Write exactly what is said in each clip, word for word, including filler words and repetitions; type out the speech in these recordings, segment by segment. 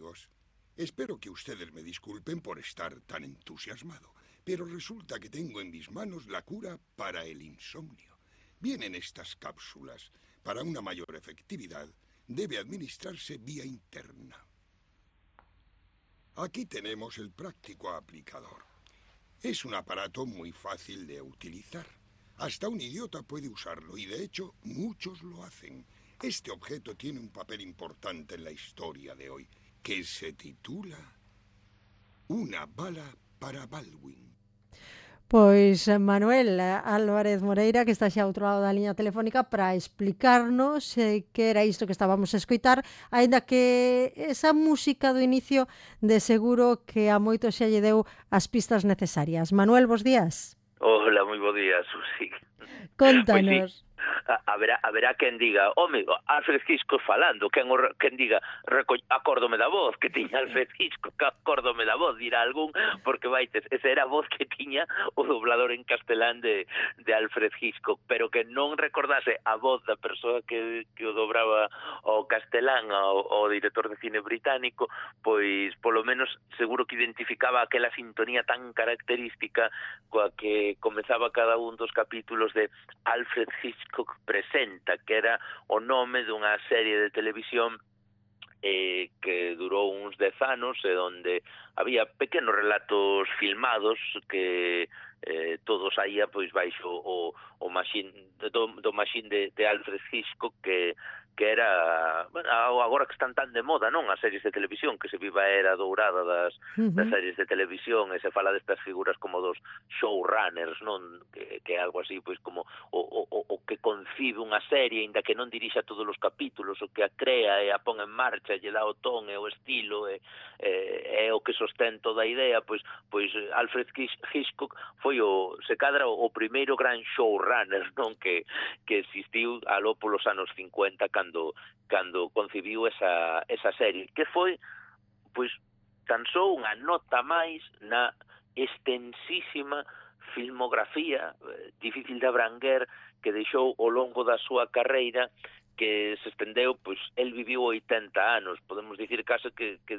amigos. Espero que ustedes me disculpen por estar tan entusiasmado, pero resulta que tengo en mis manos la cura para el insomnio. Vienen estas cápsulas. Para una mayor efectividad, debe administrarse vía interna. Aquí tenemos el práctico aplicador. Es un aparato muy fácil de utilizar. Hasta un idiota puede usarlo y, de hecho, muchos lo hacen. Este objeto tiene un papel importante en la historia de hoy, que se titula Una bala para Baldwin. Pois Manuel Álvarez Moreira, que está xa ao outro lado da liña telefónica para explicarnos eh, que era isto que estábamos a escoitar, aínda que esa música do inicio de seguro que a moito xa lle deu as pistas necesarias. Manuel, bos días. Hola, moi bo día, Susi. Contanos. Pois sí, haberá, haberá quen diga, home, Alfred Hitchcock falando, quen, quen diga, acórdome da voz que tiña Alfred Hitchcock, acórdome da voz, dirá algún, porque vaites, esa era a voz que tiña o doblador en castelán de, de Alfred Hitchcock, pero que non recordase a voz da persoa que, que o dobraba ao castelán, ao, ao director de cine británico, pois polo menos seguro que identificaba aquela sintonía tan característica coa que comezaba cada un dos capítulos de Alfred Hitchcock Presenta, que era o nome dunha serie de televisión eh, que durou uns dez anos e onde había pequenos relatos filmados que eh, todos saía pois baixo o, o machine, do, do machine de, de Alfred Hitchcock que que era, bueno, agora que están tan de moda, non, as series de televisión, que se viva a era dourada das, uh-huh. das series de televisión, e se fala destas figuras como dos showrunners, non, que, que é algo así, pois como o, o, o que concibe unha serie, inda que non dirixa todos os capítulos, o que a crea e a pon en marcha, e lle dá o ton e o estilo, e, e, e o que sostén toda a idea, pois, pois Alfred Hitchcock foi o, se cadra, o primeiro gran showrunner, non, que, que existiu aló polos anos cincuenta, cando cando concibiu esa, esa serie, que foi, pois, tan só unha nota máis na extensísima filmografía, eh, difícil de abranguer, que deixou ao longo da súa carreira, que se estendeu, pois, el viviu oitenta anos, podemos dicir case que, que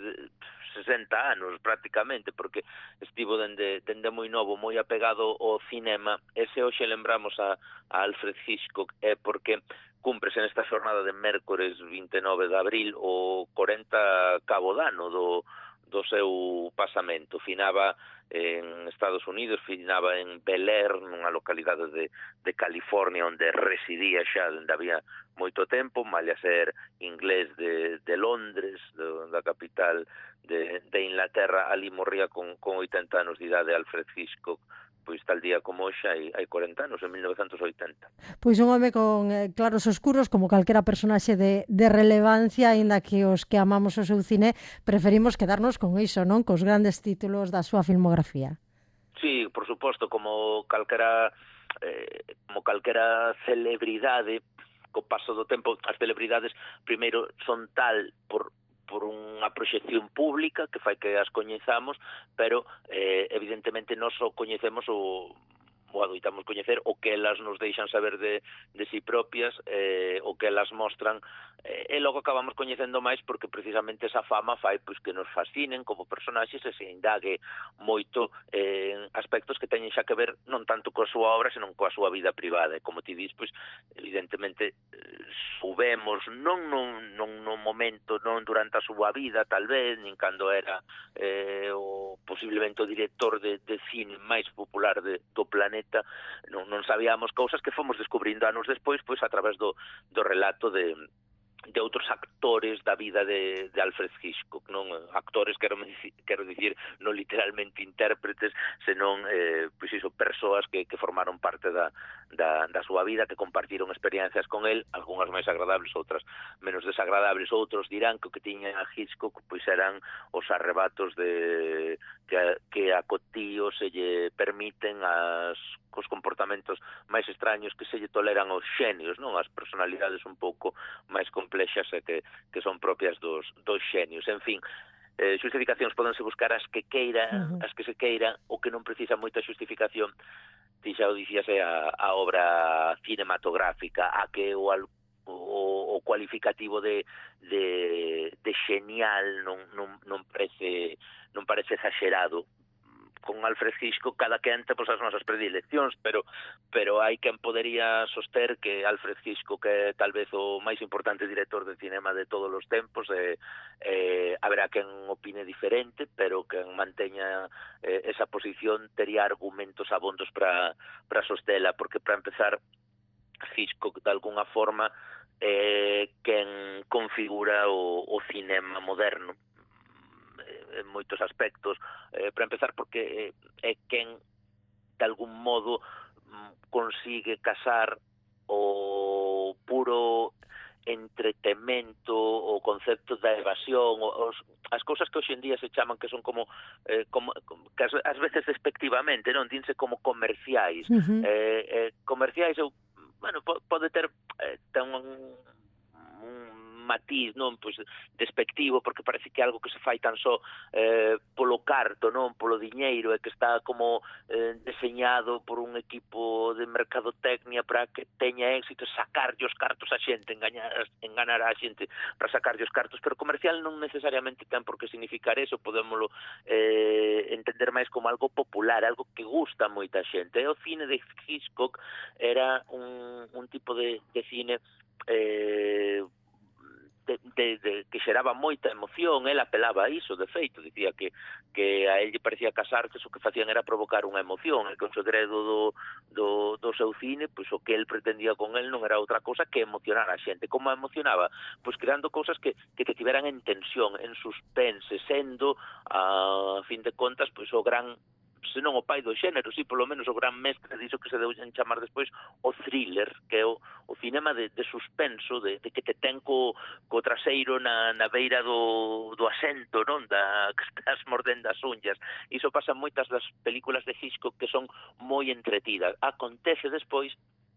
sesenta anos, prácticamente, porque estivo dende, dende moi novo, moi apegado ao cinema, e se hoxe lembramos a, a Alfred Hitchcock é porque cúmprese nesta xornada de mércores vinte e nove de abril o corenta cabo dano do, do seu pasamento. Finaba en Estados Unidos, finaba en Bel Air, nunha localidade de, de California onde residía xa onde había moito tempo, malia ser inglés de, de Londres, de, da capital de, de Inglaterra. Ali morría con, con oitenta anos de idade Alfred Hitchcock, pois tal día como hoxe hai, hai corenta anos, en mil novecentos e oitenta. Pois un home con eh, claros oscuros, como calquera personaxe de, de relevancia, aínda que os que amamos o seu cine preferimos quedarnos con iso, non? Cos grandes títulos da súa filmografía. Sí, por suposto, como calquera eh, como calquera celebridade, co paso do tempo, as celebridades primeiro son tal por por unha proxección pública que fai que as coñezamos, pero eh, evidentemente nós o coñecemos o o adoitamos coñecer o que elas nos deixan saber de, de si propias, eh, o que elas mostran, eh, e logo acabamos coñecendo máis porque precisamente esa fama fai pois que nos fascinen como personaxes e se indague moito en eh, aspectos que teñen xa que ver non tanto coa súa obra, senón coa súa vida privada. E como ti dis, pois, evidentemente, eh, subemos, non non, non no momento, non durante a súa vida, tal vez, nin cando era eh, o posiblemente o director de, de cine máis popular de, do planeta, non, non sabíamos cousas que fomos descubrindo anos despois, pois a través do, do relato de, de outros actores da vida de, de Alfred Hitchcock, non actores, quero, quero dicir, non literalmente intérpretes, senón eh, pois iso, persoas que, que formaron parte da, da, da súa vida, que compartiron experiencias con el, algunhas máis agradables, outras menos desagradables. Outros dirán que o que tiña a Hitchcock pois eran os arrebatos de que, que a cotío se lle permiten as cos comportamentos máis extraños que se lle toleran aos xenios, non? As personalidades un pouco máis complexas e que, que son propias dos, dos xenios. En fin, eh, xustificacións podense buscar as que queira, uh-huh. as que se queira, o que non precisa moita xustificación, ti xa o dicíase a, a obra cinematográfica, a que o al o, o cualificativo de, de, de xenial non, non, non parece non parece exagerado. Con Alfred Hitchcock cada quen ten as nosas predileccións, pero pero hai quen podería soster que Alfred Hitchcock é tal vez o máis importante director de cinema de todos os tempos, e eh, haberá quen opine diferente, pero quen manteña eh, esa posición tería argumentos abondos para para sostela, porque para empezar Hitchcock de alguna forma é eh, quen configura o, o cinema moderno en moitos aspectos, eh, para empezar porque eh, é quen de algún modo consigue casar o puro entretemento, o concepto da evasión, os, as cousas que hoxe en día se chaman que son como, eh, como que as, as veces despectivamente, non, dinse como comerciais. Uh-huh. eh, eh, comerciais, eu, bueno, pode ter eh, ten un, un matiz, non, pois despectivo, porque parece que é algo que se fai tan só eh, polo carto, non, polo diñeiro, e que está como eh, deseñado por un equipo de mercadotecnia para que teña éxito, sacarlle os cartos a xente, engañar, enganar a xente para sacarlle os cartos, pero comercial non necesariamente ten por que significar eso, podémoslo eh, entender máis como algo popular, algo que gusta a moita xente. E o cine de Hitchcock era un, un tipo de, de cine eh, De, de, de, que xeraba moita emoción. Ela apelaba a iso, de feito, dicía que, que a él lle parecía casar que o que facían era provocar unha emoción, e que o segredo do, do, do seu cine, pois o que el pretendía con él non era outra cosa que emocionar a xente. Como a emocionaba? Pois creando cousas que, que te tiveran en tensión, en suspense, sendo, a fin de contas, pois o gran, senón o pai do xénero, si polo menos o gran mestre diso que se deu en chamar despois o thriller, que é o, o cinema de, de suspenso, de, de que te ten co, co traseiro na, na beira do, do asento, non, da, que estás mordendo as unhas. Iso pasa en moitas das películas de Hitchcock que son moi entretidas. Acontece despois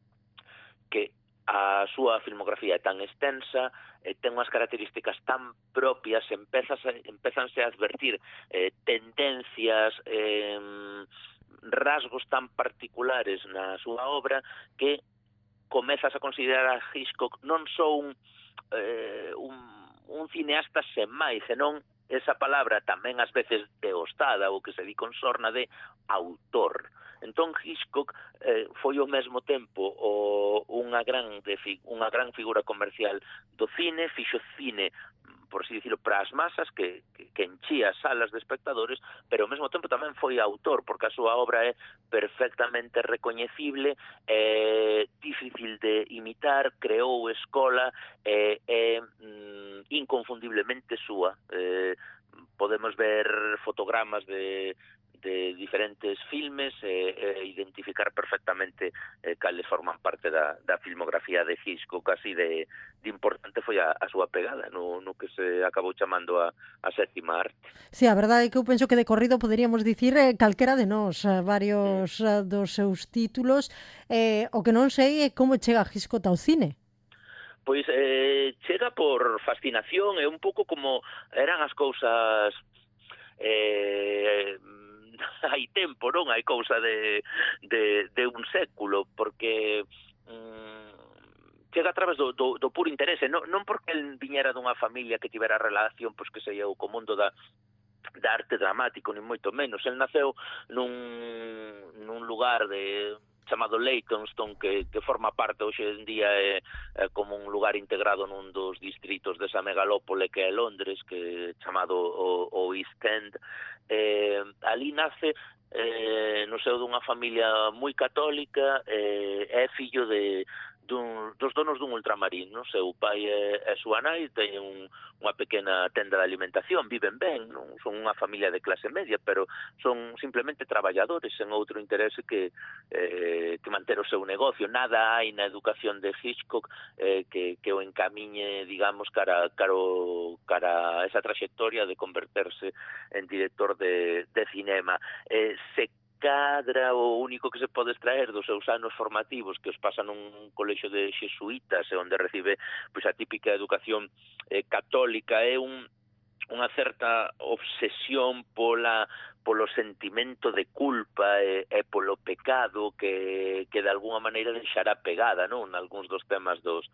que a súa filmografía é tan extensa, eh, ten unhas características tan propias, empezanse a advertir eh, tendencias, eh, rasgos tan particulares na súa obra, que comezas a considerar a Hitchcock non só un, eh, un, un cineasta sen máis, senón esa palabra tamén ás veces deostada, ou que se di con sorna, de autor. Entón Hitchcock eh, foi ao mesmo tempo o, unha, gran de, unha gran figura comercial do cine, fixo cine, por así dicirlo, para as masas, que, que, que enchía salas de espectadores, pero ao mesmo tempo tamén foi autor, porque a súa obra é perfectamente recoñecible, é difícil de imitar, creou escola, é, é mm, inconfundiblemente súa. Eh, podemos ver fotogramas de de diferentes filmes e, e identificar perfectamente eh, cales forman parte da, da filmografía de Hitchcock. Así de, de importante foi a, a súa pegada no, no que se acabou chamando a, a sétima arte. Sí, a verdade é que eu penso que de corrido poderíamos dicir eh, calquera de nós, eh, varios mm. dos seus títulos. Eh, o que non sei é como chega Hitchcock ao cine. Pois eh, chega por fascinación, é un pouco como eran as cousas eh, hai tempo, non? Hai cousa de, de, de un século, porque mm, chega a través do, do, do puro interese, non, non porque el viñera dunha familia que tivera relación, pois que sei eu, co mundo da da arte dramático, nin moito menos. El naceu nun, nun lugar de chamado Leytonstone, que, que forma parte hoxe en día é, é como un lugar integrado nun dos distritos desa megalópole que é Londres, que é chamado o, o East End. Eh, ali nace eh, no seu dunha familia moi católica, eh, é fillo de dun, dos donos dun ultramarín, non? Seu pai e, e súa nai teñen un, unha pequena tenda de alimentación, viven ben, non son unha familia de clase media, pero son simplemente traballadores sen outro interese que, eh, que manter o seu negocio. Nada hai na educación de Hitchcock eh, que, que o encamiñe, digamos, cara, caro, cara a esa trayectoria de converterse en director de, de cinema. Eh, se cadra o único que se pode extraer dos seus anos formativos, que os pasa nun colexio de xesuítas, e onde recibe pois a típica educación eh, católica, é un unha certa obsesión pola polo sentimento de culpa e, e polo pecado que, que de alguna maneira deixará pegada, non? Nalgúns dos temas dos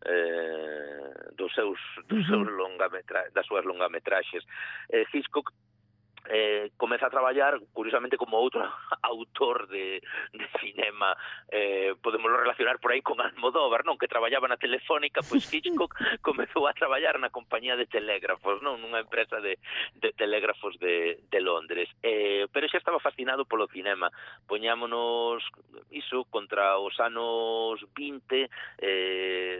eh, dos seus, dos seus longametra, das súas longametraxes. Eh, Hitchcock eh, comeza a traballar, curiosamente, como outro autor de, de cinema, eh, podemos relacionar por aí con Almodóvar, non? Que traballaba na Telefónica, pois Hitchcock comezou a traballar na compañía de telégrafos, non? Nunha empresa de, de telégrafos de, de Londres. Eh, pero xa estaba fascinado polo cinema. Poñámonos iso contra os anos vinte, eh,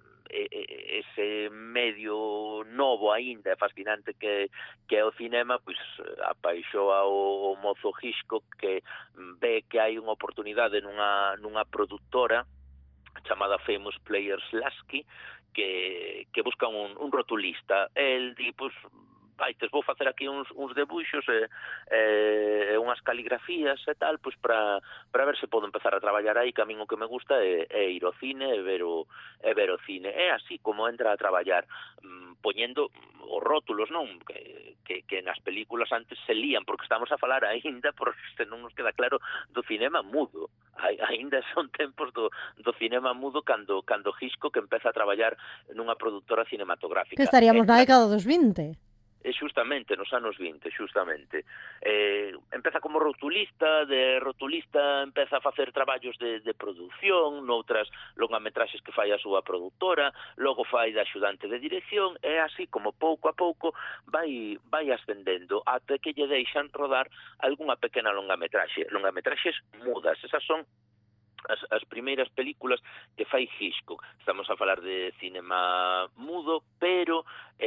ese medio novo aínda fascinante que, que é o cinema, pois apaixoa o, o mozo Hitchcock, que ve que hai unha oportunidade nunha, nunha produtora chamada Famous Players Lasky, que, que busca un, un rotulista. El di, pois, vaites, vou facer aquí uns, uns debuxos e, e, e unhas caligrafías e tal, pois para para ver se podo empezar a traballar aí, que a min o que me gusta é, é ir ao cine e ver o, e ver o cine. É así como entra a traballar, mm, poñendo os rótulos, non? Que, que, que nas películas antes se lían, porque estamos a falar aínda, porque se non nos queda claro, do cinema mudo. Aínda son tempos do, do cinema mudo cando, cando Hitchcock empeza a traballar nunha produtora cinematográfica. Que estaríamos Entra... na década dos vinte. E xustamente, nos anos vinte, xustamente. Eh, empeza como rotulista, de rotulista empeza a facer traballos de, de produción, noutras longametraxes que fai a súa produtora, logo fai de axudante de dirección, e así como pouco a pouco vai, vai ascendendo até que lle deixan rodar algunha pequena longametraxe. Longametraxes mudas, esas son As, as primeiras películas que fai Hitchcock. Estamos a falar de cinema mudo, pero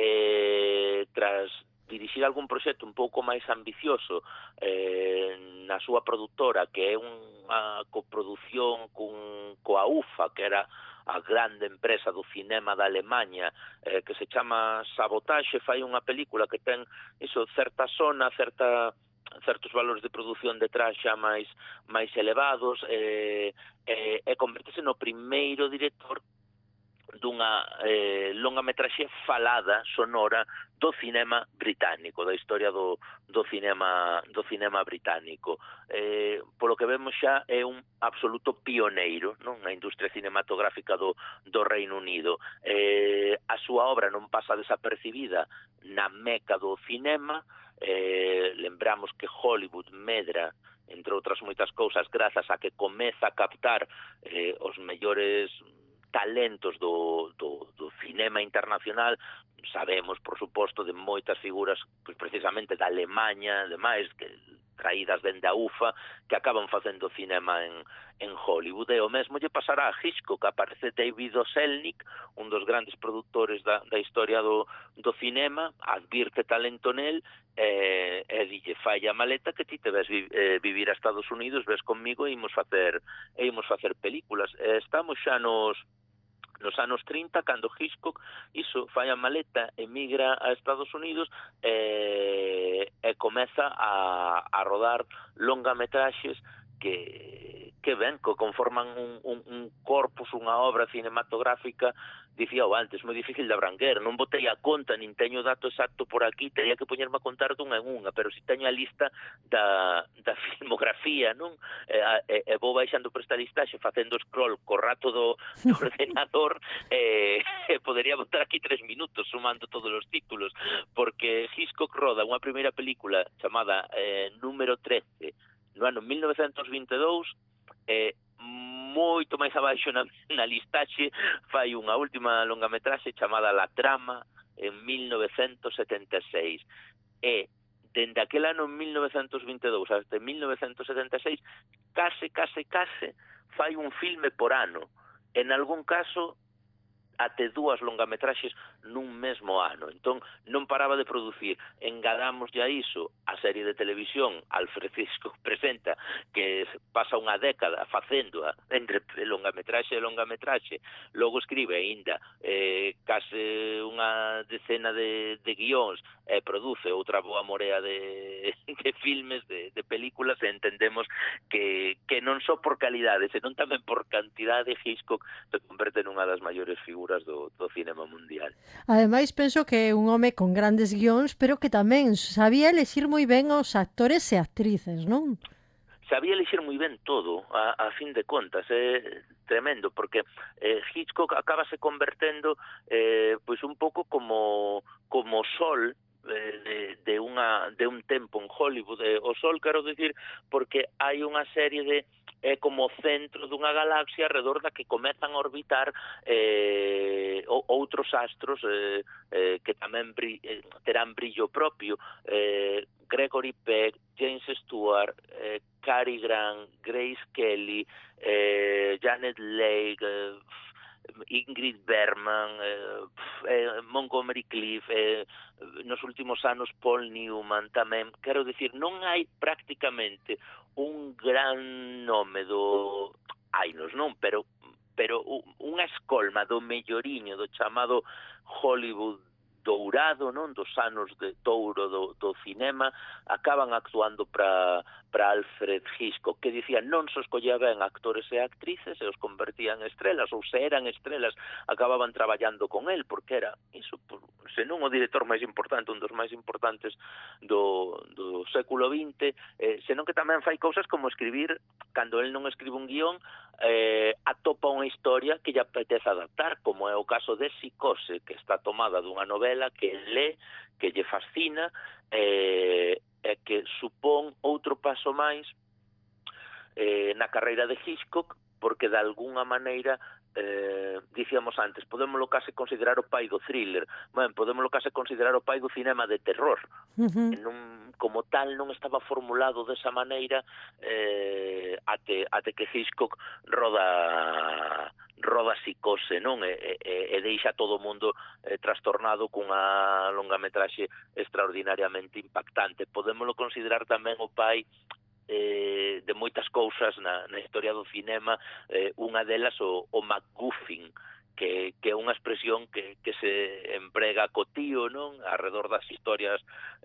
eh, tras dirixir algún proxecto un pouco máis ambicioso eh, na súa produtora, que é unha coproducción con, coa U F A, que era a grande empresa do cinema da Alemanha, eh, que se chama Sabotage, fai unha película que ten iso, certa zona, certa certos valores de produción detrás xa máis máis elevados, e, e, e convertese no primeiro director dunha eh, longametraxe falada, sonora, do cinema británico, da historia do, do cinema do cinema británico. Eh, polo que vemos xa é un absoluto pioneiro, non, na industria cinematográfica do, do Reino Unido. Eh, a súa obra non pasa desapercibida na meca do cinema. Eh, lembramos que Hollywood medra, entre outras moitas cousas, grazas a que comeza a captar eh, os mellores talentos do, do, do cinema internacional. Sabemos, por suposto, de moitas figuras, pues, precisamente da Alemanha, demais, que traídas dende a U F A, que acaban facendo cinema en, en Hollywood. E o mesmo lle pasará a Hitchcock. Aparece David O. Selznick, un dos grandes produtores da, da historia do, do cinema, advirte talento nel, e, e dille, fai a maleta que ti te ves vi, eh, vivir a Estados Unidos, ves conmigo e imos facer, e imos facer películas. E estamos xa nos nos anos trinta, cando Hitchcock iso fai a maleta, emigra a Estados Unidos e, e comeza a, a rodar longametraxes que, que ben, que conforman un, un, un corpus, unha obra cinematográfica, dicía o antes, moi difícil de abranguer. Non botei a conta, nin teño o dato exacto por aquí, teria que poñerme a contar dunha en unha, pero si teño a lista da, da filmografía, non? E, e, e vou baixando por esta listaxe, facendo scroll co rato do, do ordenador, e, e podería botar aquí tres minutos sumando todos os títulos, porque Hitchcock roda unha primeira película chamada eh, Número trece, no ano mil novecentos vinte e dous, e moito máis abaixo na, na listaxe fai unha última longametraxe chamada La Trama en mil novecentos setenta e seis, e dende aquel ano mil novecentos vinte e dous hasta mil novecentos setenta e seis case, case, case fai un filme por ano, en algún caso até dúas longametraxes nun mesmo ano. Entón, non paraba de producir. Engadamos ya iso a serie de televisión Alfred Hitchcock Presenta, que pasa unha década facéndoa entre longametraxe e longametraxe. Logo escribe aínda eh, case unha decena de, de guións, e produce outra boa morea de, de filmes, de, de películas, e entendemos que, que non só por calidade, senón tamén por cantidade, Hitchcock se converte nunha das maiores figuras figuras do, do cinema mundial. Ademais, penso que é un home con grandes guións, pero que tamén sabía elexir moi ben os actores e actrices, non? Sabía elixir moi ben todo, a, a fin de contas, é tremendo, porque eh, Hitchcock acabase convertendo eh, pois un pouco como como sol eh, de, de, unha, de un tempo en Hollywood. Eh, o sol, quero dicir, porque hai unha serie de é como o centro dunha galaxia alrededor da que comezan a orbitar eh, outros astros eh, eh, que tamén bri, eh, terán brillo propio. Eh, Gregory Peck, James Stewart, eh, Cary Grant, Grace Kelly, eh, Janet Leigh, eh, Ingrid Bergman, eh, eh, Montgomery Clift, eh, nos últimos anos Paul Newman tamén. Quero dicir, non hai prácticamente un gran nome do... Hainos, non? Pero, pero unha escolma do melloriño do chamado Hollywood dourado, non, dos anos de touro do, do cinema, acaban actuando para para Alfred Hitchcock, que dicía non se escollía ben actores e actrices e os convertían en estrelas, ou se eran estrelas acababan traballando con el, porque era iso, senón o director máis importante, un dos máis importantes do, do século vinte, eh, senón que tamén fai cousas como escribir, cando el non escribe un guión, eh, atopa unha historia que lle apetece adaptar, como é o caso de Psicose, que está tomada dunha novela que lé, que lle fascina, eh, e que supón outro paso máis eh, na carreira de Hitchcock, porque de alguna maneira, eh, dicíamos antes, podémoslo case considerar o pai do thriller, ben, podémoslo case considerar o pai do cinema de terror. Uh-huh. Non, como tal non estaba formulado desa maneira eh, ate, ate que Hitchcock roda roda Psicose, non? E, e, e deixa todo o mundo eh, trastornado cunha longametraxe extraordinariamente impactante. Podémoslo considerar tamén o pai eh, de moitas cousas na, na historia do cinema, eh, unha delas o, o MacGuffin, que, que é unha expresión que, que se emprega co tío, non? Arredor das historias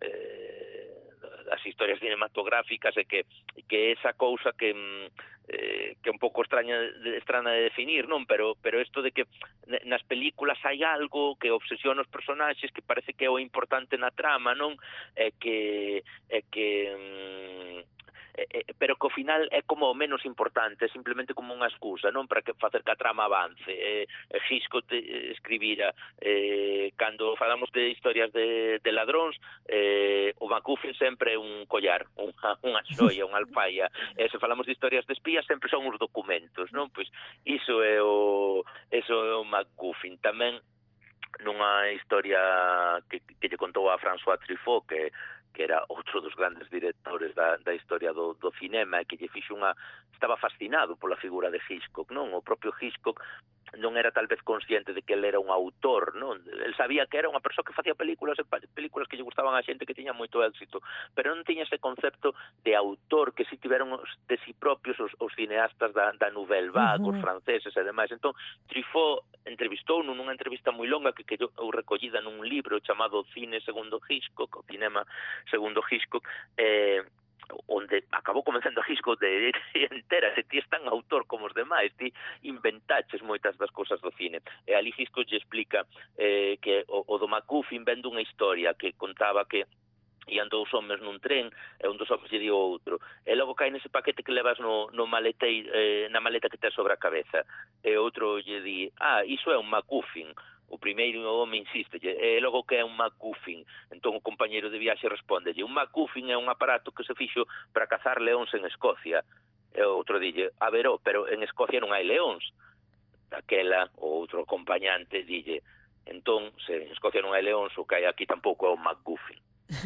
eh, das historias cinematográficas, e que, que esa cousa que eh, que é un pouco extraña extraña de definir, non? Pero pero isto de que nas películas hai algo que obsesiona os personaxes, que parece que é o importante na trama, non? É que é que mm, Eh, pero que ao final é como o menos importante, é simplemente como unha excusa, non, para que facer que a trama avance. Eh, Hitchcock eh, escribira eh, cando falamos de historias de, de ladróns, eh, o MacGuffin sempre é un collar, unha, unha xoia, unha alfaia. E se falamos de historias de espías sempre son os documentos, non? Pois iso é o iso é o MacGuffin. Tamén nunha historia que, que lle contou a François Truffaut, que que era outro dos grandes directores da, da historia do, do cinema, e que lle fixo unha... estaba fascinado pola figura de Hitchcock, non? O propio Hitchcock non era tal vez consciente de que ele era un autor, non? El sabía que era unha persoa que facía películas, películas que lle gustaban a xente, que tiña moito éxito, pero non tiña ese concepto de autor que si tiveron de si propios os, os cineastas da, da Nouvelle Vague, uh-huh. os franceses e demais. Entón, Truffaut entrevistou nunha entrevista moi longa que quedou recollida nun libro chamado Cine segundo Hitchcock, o cinema segundo Hitchcock, eh, onde acabou comenzando a Hitchcock de, de entera, se ti es tan autor como os demais, ti inventaches moitas das cousas do cine. E ali Hitchcock lle explica eh, que o, o do MacGuffin vende unha historia que contaba que ian dous homes nun tren, e un dos homes lle di ao outro, e logo cai nese paquete que levas no, no maleteiro, eh, na maleta que tes sobre a cabeza, e outro lle di, ah, iso é un MacGuffin. O primeiro home insiste, e logo que é un MacGuffin. Entón o compañeiro de viaxe responde, un MacGuffin é un aparato que se fixo para cazar leóns en Escocia. E o outro dille, a ver, oh, pero en Escocia non hai leóns. Daquela, o outro acompañante dille, entón, se en Escocia non hai leóns, o que hai aquí tampouco é un MacGuffin.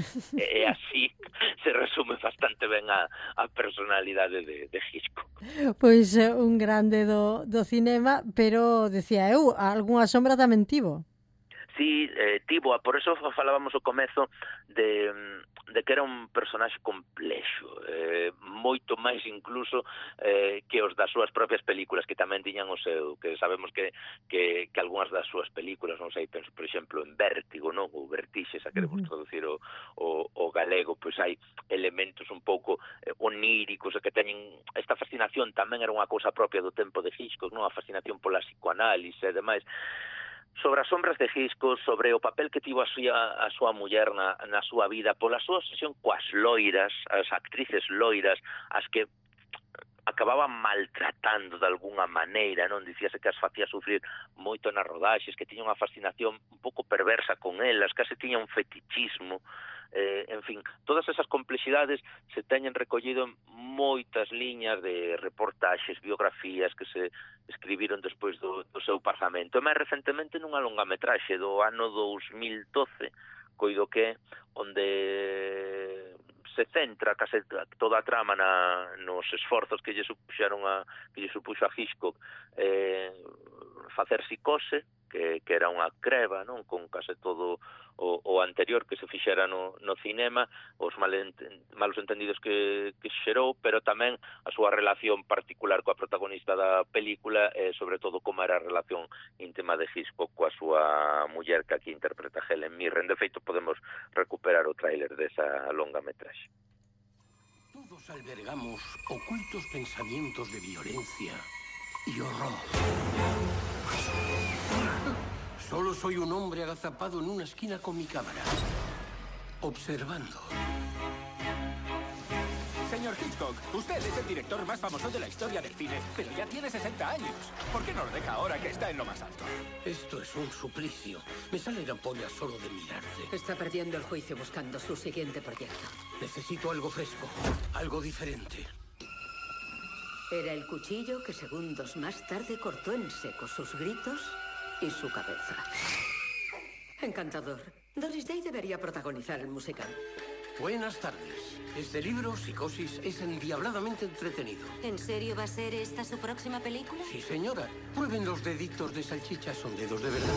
E así se resume bastante ben a, a personalidade de, de Hitchcock. Pois un grande do, do cinema, pero, decía eu, algunha sombra tamén tivo. Sí, eh, tivo, por eso falábamos ao comezo de, de que era un personaxe complexo, eh, moito máis incluso eh, que os das súas propias películas, que tamén tiñan o seu, que sabemos que, que, que algunhas das súas películas, non sei, penso, por exemplo, en Vértigo, non? Ou Vertixe, xa queremos uh-huh. traducir o, o, o galego, pois hai elementos un pouco eh, oníricos, que teñen esta fascinación, tamén era unha cousa propia do tempo de Hitchcock, non? A fascinación pola psicoanálise e demais. sobre as sombras de Hitchcock, sobre o papel que tivo a súa, a súa muller na, na súa vida, pola súa obsesión coas loiras, as actrices loiras, as que acababan maltratando de algunha maneira, non? Dicíase que as facía sufrir moito nas rodaxes, que tiña unha fascinación un pouco perversa con elas, case tiña un fetichismo, eh, en fin, todas esas complexidades se teñen recollido en moitas liñas de reportaxes, biografías que se escribiron despois do, do seu pasamento. E máis recentemente nunha longametraxe do ano dous mil doce, coido que onde se centra case toda a trama na, nos esforzos que lle supuxeron a, que lle supuxo a Hitchcock eh, facer Psicose, que, que era unha creba, non, con case todo o, o anterior que se fixera no, no cinema, os malent, malos entendidos que, que xerou, pero tamén a súa relación particular coa protagonista da película, e eh, sobre todo como era a relación íntima de Hitchcock coa súa muller, que aquí interpreta Helen Mirren. De feito, podemos recuperar o tráiler desa longa metraxe. Todos albergamos ocultos pensamientos de violencia y horror. Solo soy un hombre agazapado en una esquina con mi cámara, observando. Señor Hitchcock, usted es el director más famoso de la historia del cine, pero ya tiene sesenta años. ¿Por qué no lo deja ahora que está en lo más alto? Esto es un suplicio. Me sale la polla solo de mirarte. Está perdiendo el juicio buscando su siguiente proyecto. Necesito algo fresco, algo diferente. Era el cuchillo que segundos más tarde cortó en seco sus gritos y su cabeza. Encantador. Doris Day debería protagonizar el musical. Buenas tardes. Este libro, Psicosis, es endiabladamente entretenido. ¿En serio va a ser esta su próxima película? Sí, señora. Prueben los deditos de salchicha, son dedos de verdad.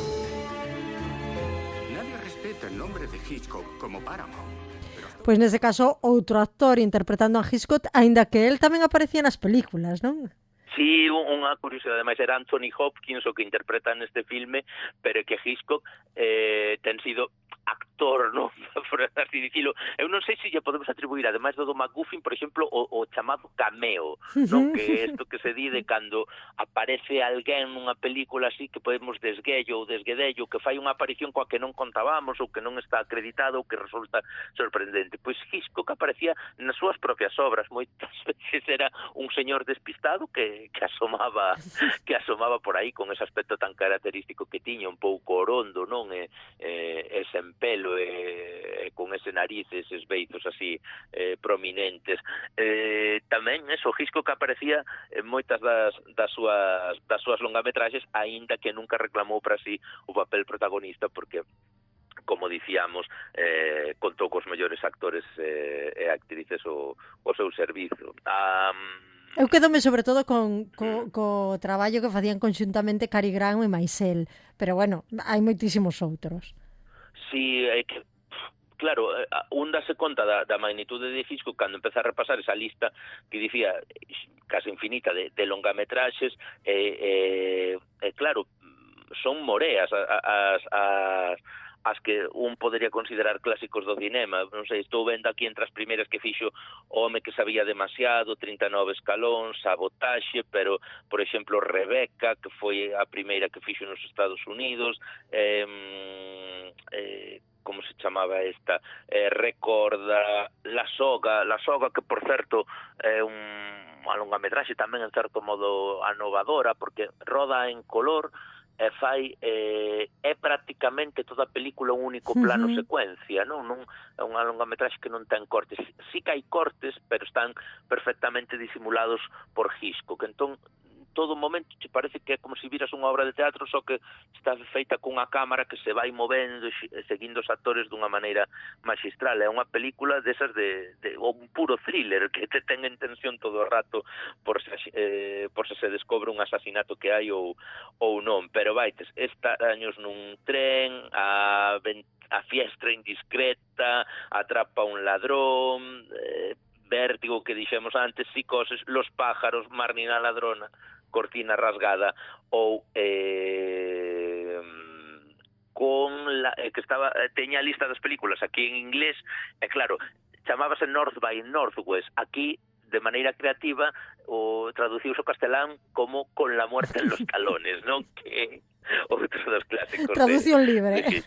Nadie respeta el nombre de Hitchcock como Paramount. Pois nese caso, outro actor interpretando a Hitchcock, aínda que el tamén aparecía nas películas, non? Sí, unha curiosidade máis, era Anthony Hopkins o que interpreta neste filme, pero que Hitchcock eh, ten sido actor, non? Por así dicilo. Eu non sei se lle podemos atribuir, ademais do do MacGuffin, por exemplo, o, o chamado cameo, non? Que isto que se di de cando aparece alguén nunha película así que podemos desguello ou desguedello, que fai unha aparición coa que non contábamos ou que non está acreditado ou que resulta sorprendente. Pois Hitchcock aparecía nas súas propias obras, moitas veces era un señor despistado que, que asomaba que asomaba por aí con ese aspecto tan característico que tiña, un pouco orondo, non? E, e, e sen pelo e, e con ese nariz, eses beizos así eh, prominentes. Eh, tamén eso, Hitchcock aparecía en moitas das, das súas das súas longametraxes, aínda que nunca reclamou para si o papel protagonista, porque como dicíamos, eh, contou cos mellores actores eh, e actrices o, o seu servizo. Um, Eu quedome sobre todo con co, co traballo que facían conxuntamente Cary Grant e Maisel, pero bueno, hai moitísimos outros. Sí, é que claro, un dase conta da, da magnitude de Hitchcock cando empeza a repasar esa lista que dicía casi infinita de, de longametraxes, e eh, eh, claro, son moreas as, as, as que un podería considerar clásicos do cinema. Non sei, estou vendo aquí entre as primeiras que fixo O home que sabía demasiado, trinta e nove escalóns, Sabotaxe, pero, por exemplo, Rebeca, que foi a primeira que fixo nos Estados Unidos, eh, eh, como se chamaba esta, eh, Recorda, La Soga, La Soga, que, por certo, é un, unha longametraxe tamén, en certo modo, anovadora, porque roda en color, e fai eh, é prácticamente toda a película un único plano uh-huh. secuencia, non? Non é unha longametraxe que non ten cortes. Sí que hai cortes, pero están perfectamente disimulados por Hitchcock. Entón, todo momento te parece que é como se viras unha obra de teatro, só que está feita cunha cámara que se vai movendo seguindo os actores dunha maneira magistral. É unha película desas de, de un puro thriller que te ten en tensión todo o rato por se, eh, por se se descobre un asasinato que hai ou, ou non. Pero vaites, esta años nun tren, a, a fiestra indiscreta, atrapa un ladrón, eh, Vértigo, que dixemos antes, Psicoses, Los pájaros, Marnie la ladrona, Cortina rasgada, ou eh, con la, eh, que estaba teña a lista das películas aquí en inglés, e claro, chamábase North by Northwest. Aquí de maneira creativa o traduciuse ao castelán como Con la muerte en los talones, non? Que outro dos clásicos. Traducción de, libre. De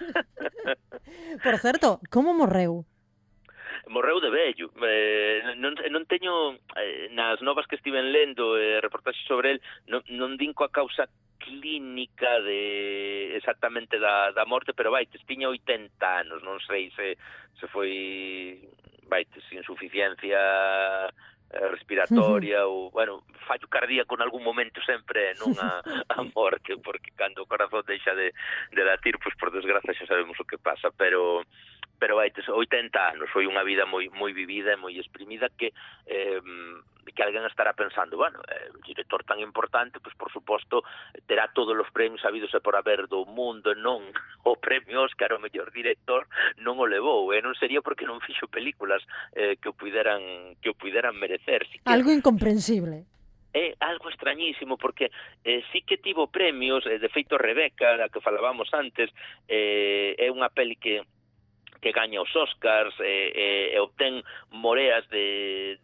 Por certo, como morreu? Morreu de vello. Eh, non, non teño, eh, nas novas que estiven lendo, eh, reportaxes sobre el, non, non din coa causa clínica de exactamente da, da morte, pero vai, tiña oitenta anos, non sei se, se foi, vai, insuficiencia respiratoria ou, bueno, fallo cardíaco en algún momento sempre non a, a morte, porque cando o corazón deixa de, de latir, pois por desgracia xa sabemos o que pasa, pero pero vai, oitenta anos, foi unha vida moi moi vivida e moi exprimida que eh, que alguén estará pensando, bueno, eh, un director tan importante, pois por suposto terá todos os premios habidos e por haber do mundo, non o premio Óscar ao mellor director non o levou, e non sería porque non fixo películas eh, que o puideran que o puideran merecer. Si que algo incomprensible. É algo extrañísimo, porque eh, sí que tivo premios, eh, de feito Rebeca, da que falábamos antes, eh, é unha peli que que gaña os Óscars e eh, eh, obtén moreas de,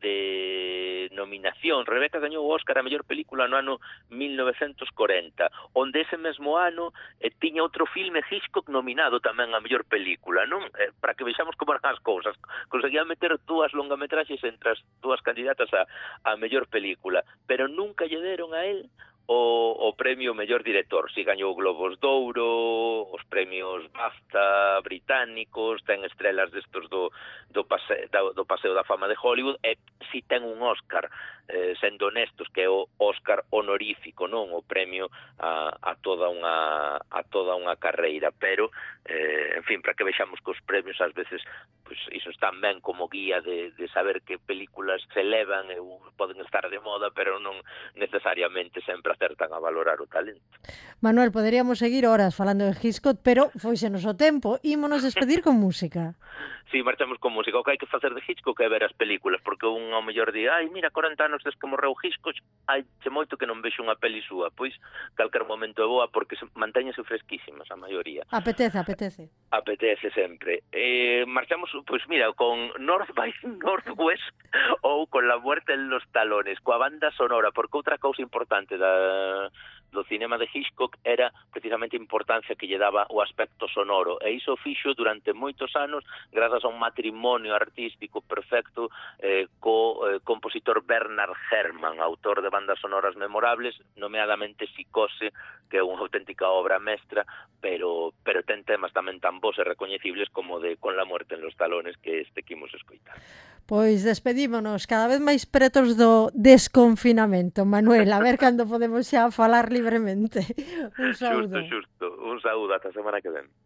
de nominación. Rebeca gañou o Óscar a mellor película no ano mil novecentos corenta, onde ese mesmo ano eh, tiña outro filme Hitchcock nominado tamén a mellor película, non? Eh, para que vexamos como eran as cousas. Conseguían meter dúas longametraxes entre as dúas candidatas a, a mellor película, pero nunca lle deron a él o, o premio mellor director. Si gañou Globos de Ouro, os premios BAFTA británicos, ten estrelas destos do, do, pase, do, do Paseo da Fama de Hollywood, e si ten un Óscar, eh, sendo honestos, que é o Óscar honorífico, non o premio a, a toda unha a toda unha carreira, pero eh, en fin, para que vexamos que os premios ás veces, pois iso están ben como guía de, de saber que películas se elevan e poden estar de moda, pero non necesariamente sempre acertan a valorar o talento. Manuel, poderíamos seguir horas falando de Hitchcock, pero foisenos o tempo. Ímonos despedir con música. Sí, marchamos con música. O que hai que facer de Hitchcock é ver as películas, porque un ao mellor di, ai, mira, corenta anos desde que morreu Hitchcock, hai che moito que non vexo unha peli súa. Pois, calquer momento é boa, porque se, mantéñese fresquísimas a maioría. Apetece, apetece. Apetece sempre. Eh, marchamos, pois mira, con North by Northwest ou con La muerte en los talones, coa banda sonora, porque outra cousa importante da do cinema de Hitchcock era precisamente a importancia que lle daba o aspecto sonoro, e iso fixo durante moitos anos grazas a un matrimonio artístico perfecto eh, co eh, compositor Bernard Herrmann, autor de bandas sonoras memorables, nomeadamente Psicose, que é unha auténtica obra mestra, pero pero ten temas tamén tan bons e recoñecibles como de Con la muerte en los talones, que este que imos escoitar. Pois despedímonos cada vez máis pretos do desconfinamento, Manuel, a ver cando podemos xa falar libremente. Un saúdo. Xusto, xusto. Un saúdo, ata a semana que ven.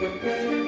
Thank you.